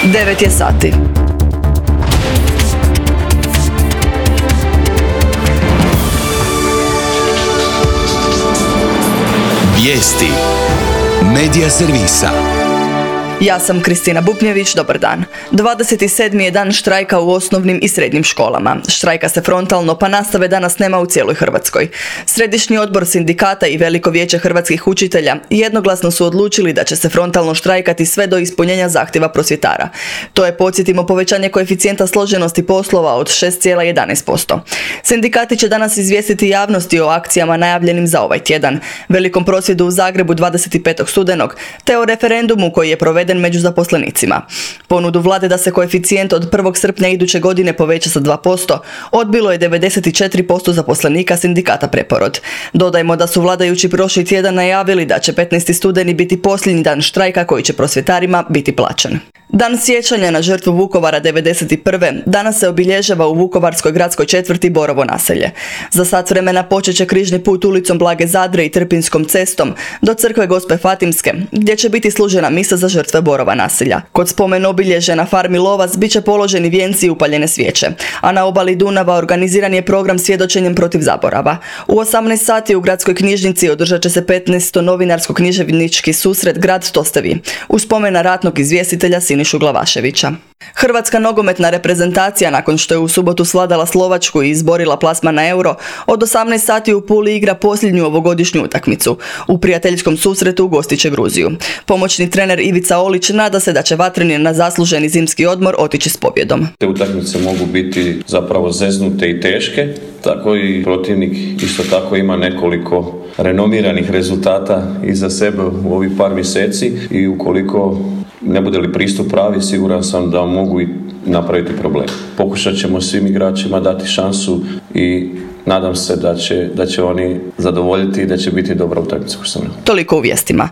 9 je sati. Vijesti Medija servisa. Ja sam Kristina Bupnjević, dobar dan. 27. je dan štrajka u osnovnim i srednjim školama. Štrajka se frontalno, pa nastave danas nema u cijeloj Hrvatskoj. Središnji odbor sindikata i Veliko vijeće hrvatskih učitelja jednoglasno su odlučili da će se frontalno štrajkati sve do ispunjenja zahtjeva prosvjetara. To je, podsjetimo, povećanje koeficijenta složenosti poslova od 6,11%. Sindikati će danas izvijestiti javnosti o akcijama najavljenim za ovaj tjedan, velikom prosvjedu u Zagrebu 25. studenog, te o referendumu koji je proveden među zaposlenicima. Ponudu vlade da se koeficijent od 1. srpnja iduće godine poveća za 2% odbilo je 94% zaposlenika sindikata Preporod. Dodajmo da su vladajući prošli tjedan najavili da će 15. studeni biti posljednji dan štrajka koji će prosvjetarima biti plaćen. Dan sjećanja na žrtvu Vukovara 1991. danas se obilježava u vukovarskoj gradskoj četvrti Borovo naselje. Za sat vremena počet će križni put ulicom Blage Zadre i Trpinjskom cestom do crkve Gospe Fatimske, gdje će biti služena misa za žrtve Borova naselja. Kod spomen obilježja na farmi Lovac bit će položeni vijenci i upaljene svijeće, a na obali Dunava organiziran je program svjedočenjem protiv zaborava. U 18 sati u gradskoj knjižnici održat će se 15. novinarsko-književnički susret Grad to ste vi, u spomen na ratnog izvjestitelja Sinišu Glavaševića. Hrvatska nogometna reprezentacija, nakon što je u subotu svladala Slovačku i izborila plasman na Euro, od 18 sati u Puli igra posljednju ovogodišnju utakmicu. U prijateljskom susretu ugostit će Gruziju. Pomoćni trener Ivica Olić nada se da će vatreni na zasluženi zimski odmor otići s pobjedom. Te utakmice mogu biti zapravo zeznute i teške, tako i protivnik isto tako ima nekoliko renomiranih rezultata iza sebe u ovih par mjeseci i ukoliko ne bude li pristup pravi, siguran sam da mogu i napraviti problem. Pokušat ćemo svim igračima dati šansu i nadam se da će oni zadovoljiti i da će biti dobra utakmica. Toliko u vijestima.